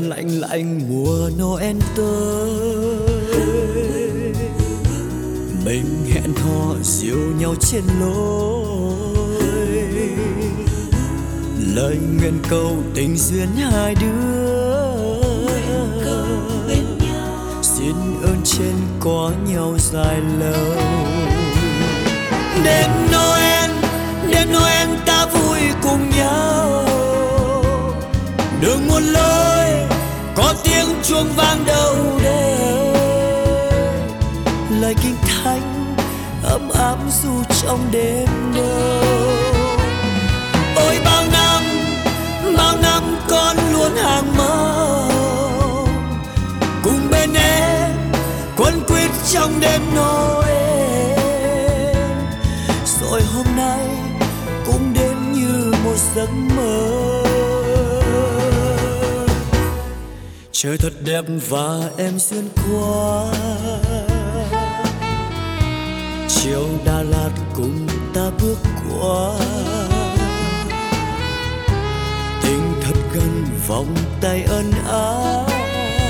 lạnh lạnh mùa Noel tới, mình hẹn hò dìu nhau trên lối, lời nguyện cầu tình duyên hai đứa, xin ơn trên có nhau dài lâu. Đêm Noel ta vui cùng nhau, đường muôn lối có tiếng chuông vang đầu đêm, lời kinh thánh ấm áp dù trong đêm đông. Ôi bao năm con luôn hàng mong cùng bên em quấn quýt trong đêm Noel, rồi hôm nay cũng đến như một giấc mơ. Trời thật đẹp và em xuyên qua, chiều Đà Lạt cùng ta bước qua, tình thật gần vòng tay ân ái,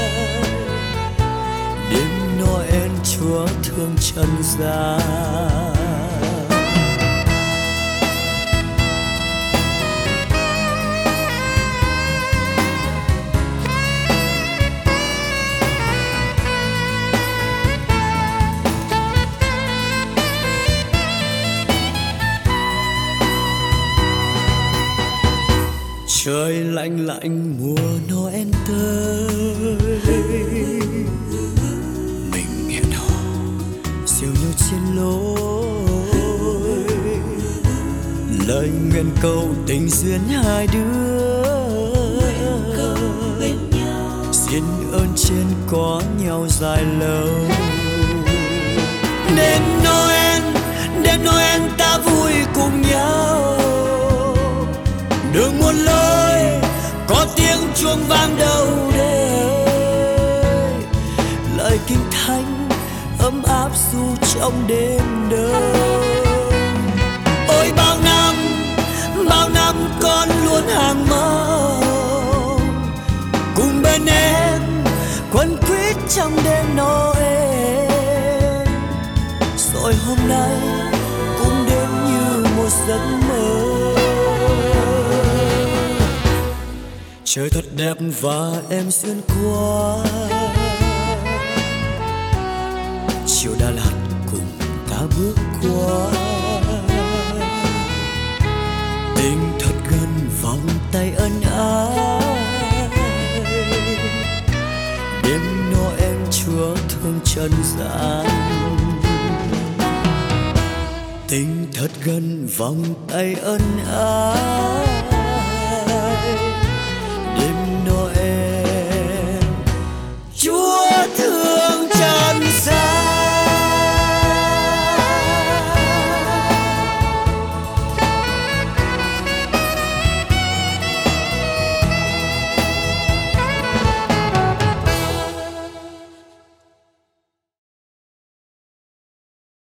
đêm Noel Chúa thương trần gian. Trời lạnh lạnh mùa Noel tới, mình hẹn hò dìu nhau trên lối, lời nguyện cầu tình duyên hai đứa, xin ơn trên có nhau dài lâu. Đêm Noel ta vui cùng nhau, đường muôn lối có tiếng chuông vang đầu đêm, lời kinh thánh ấm áp dù trong đêm đông. Ôi bao năm con luôn hàng mong cùng bên em quấn quýt trong đêm Noel, rồi hôm nay cũng đến như một giấc mơ. Trời thật đẹp và em xuyên qua, chiều Đà Lạt cùng ta bước qua, tình thật gần vòng tay ân ái, đêm Noel Chúa thương trần gian. Tình thật gần vòng tay ân ái,